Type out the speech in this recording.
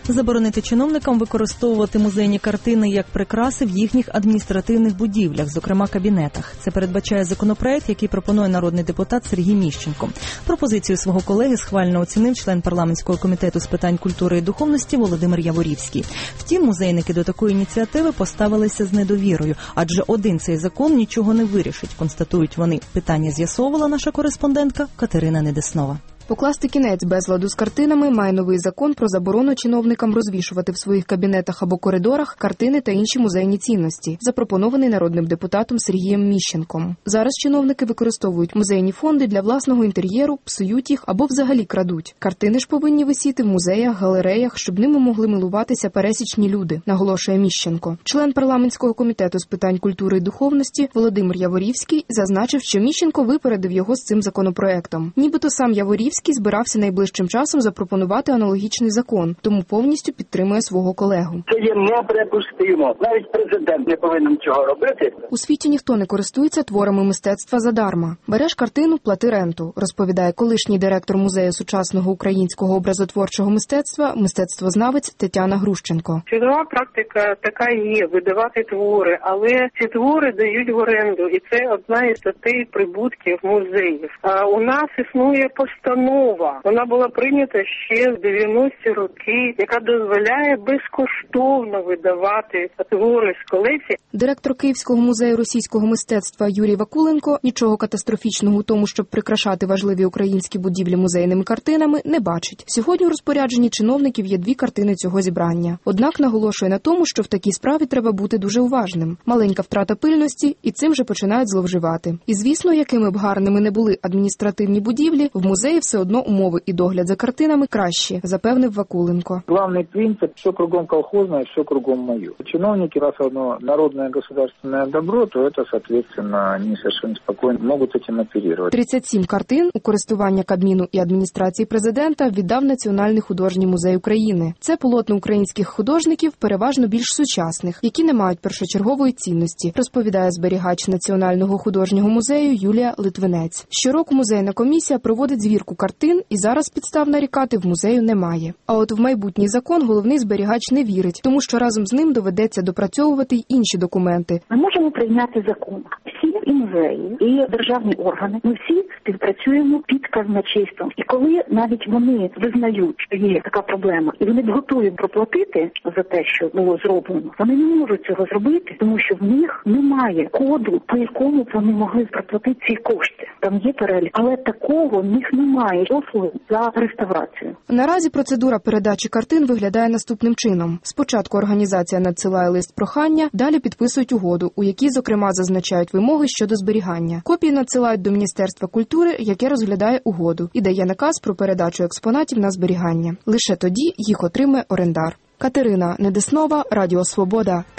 Заборонити чиновникам використовувати музейні картини як прикраси в їхніх адміністративних будівлях, зокрема кабінетах. Це передбачає законопроект, який пропонує народний депутат Сергій Міщенко. Пропозицію свого колеги схвально оцінив член парламентського комітету з питань культури і духовності Володимир Яворівський. Втім, музейники до такої ініціативи поставилися з недовірою, адже один цей закон нічого не вирішить, констатують вони. Питання з'ясовувала наша кореспондентка Катерина Недеснова. Покласти кінець безладу з картинами має новий закон про заборону чиновникам розвішувати в своїх кабінетах або коридорах картини та інші музейні цінності, запропонований народним депутатом Сергієм Міщенком. Зараз чиновники використовують музейні фонди для власного інтер'єру, псують їх або взагалі крадуть. Картини ж повинні висіти в музеях, галереях, щоб ними могли милуватися пересічні люди, наголошує Міщенко. Член парламентського комітету з питань культури і духовності Володимир Яворівський зазначив, що Міщенко випередив його з цим законопроектом. Нібито сам Яворівський збирався найближчим часом запропонувати аналогічний закон, тому повністю підтримує свого колегу. Це є неприпустимо. Навіть президент не повинен цього робити. У світі ніхто не користується творами мистецтва задарма. Береш картину – плати ренту, розповідає колишній директор Музею сучасного українського образотворчого мистецтва, мистецтвознавець Тетяна Грущенко. Світова практика така є – видавати твори, але ці твори дають в оренду, і це одна із статей прибутків музеїв. А у нас існує постанова. Вона була прийнята ще в 90-ті роки, яка дозволяє безкоштовно видавати твори з колекції. Директор Київського музею російського мистецтва Юрій Вакуленко нічого катастрофічного у тому, щоб прикрашати важливі українські будівлі музейними картинами, не бачить. Сьогодні у розпорядженні чиновників є 2 картини цього зібрання. Однак наголошує на тому, що в такій справі треба бути дуже уважним. Маленька втрата пильності, і цим же починають зловживати. І звісно, якими б гарними не були адміністративні будівлі, в музеї все одно умови і догляд за картинами кращі, запевнив Вакуленко. Главный принцип – все кругом колхозное, все кругом мое. Чиновники, раз оно народное государственное добро, то это, соответственно, они совершенно спокойно могут этим оперировать. 37 картин у користування Кабміну і адміністрації президента віддав Національний художній музей України. Це полотна українських художників, переважно більш сучасних, які не мають першочергової цінності, розповідає зберігач Національного художнього музею Юлія Литвинець. Щороку музейна комісія проводить звірку картин, і зараз підстав нарікати в музею немає. А от в майбутній закон головний зберігач не вірить, тому що разом з ним доведеться допрацьовувати й інші документи. Ми можемо прийняти закон. Всі і музеї, і державні органи, ми всі співпрацюємо під казначейством. І коли навіть вони визнають, що є така проблема, і вони готові проплатити за те, що було зроблено, вони не можуть цього зробити, тому що в них немає коду, по якому вони могли проплатити ці кошти. Там є перелік, але такого в них немає послуги за реставрацію. Наразі процедура передачі картин виглядає наступним чином. Спочатку організація надсилає лист прохання, далі підписують угоду, у якій, зокрема, зазначають вимоги щодо зберігання. Копії надсилають до Міністерства культури, яке розглядає угоду і дає наказ про передачу експонатів на зберігання. Лише тоді їх отримає орендар. Катерина Недеснова, Радіо Свобода.